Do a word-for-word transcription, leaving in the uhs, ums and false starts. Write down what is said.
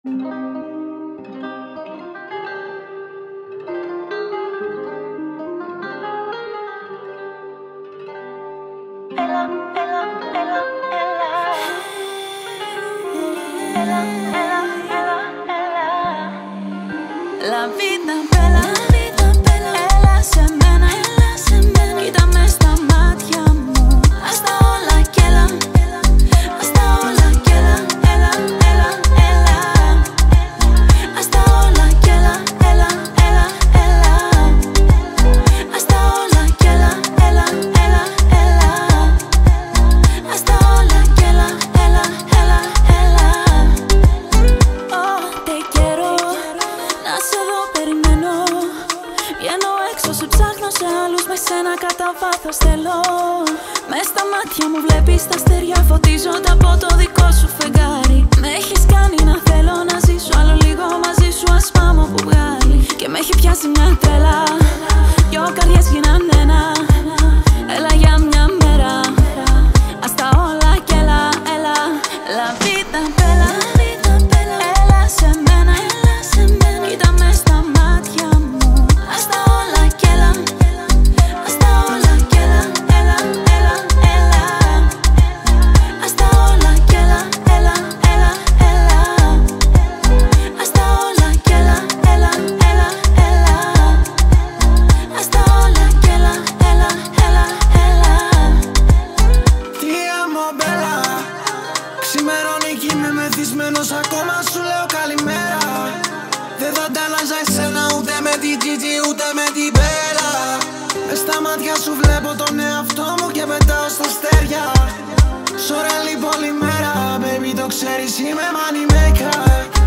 Ella, ella, ella, ella, ella, ella, ella. La vida bella, la vida bella, έλα σε μένα, έλα σε μένα. Κοίτα μες στα μάτια μου, ας τα όλα κι έλα, ας τα όλα κι έλα, έλα, έλα, έλα. Ας τα όλα κι έλα, έλα, έλα, έλα. Ας τα όλα κι έλα, έλα, έλα, έλα. Ας τα όλα κι έλα, έλα, έλα, έλα. Ό,τι καιρό να σε δω περιμένω. Βγαίνω έξω, σε ψάχνω σε άλλους, με σένα κατά βάθος θέλω. Μες στα μάτια μου βλέπεις τα αστέρια, φωτίζονται από το δικό σου φεγγάρι. Με έχεις κάνει να θέλω να ζήσω άλλο λίγο μαζί σου, ας πάμε όπου βγάλει. Και με έχει πιάσει μια τρέλα, δυο καρδιές γίνανε ένα. Έλα για μια μέρα, ας τα όλα κι έλα, έλα. La vida bella, έλα σε μένα, κοίτα μες στα μάτια μου. Ας τα όλα κι έλα, ας τα όλα κι έλα, έλα, έλα, έλα. Ας τα όλα κι έλα, έλα, έλα, έλα. Ας τα όλα κι έλα, έλα, έλα, έλα. Ας τα όλα κι έλα, έλα, έλα, έλα. Τι amo bella, ξημερώνει κι είμαι μεθυσμένος, ακόμα σου λέω καλημέρα. Δεν θα τα άλλαζα εσένα ούτε με την Gigi ούτε με την Bella. Μες στα μάτια σου βλέπω τον εαυτό μου και πετάω στα αστέρια. Σ' ωραία λοιπόν η μέρα, baby το ξέρεις είμαι money maker.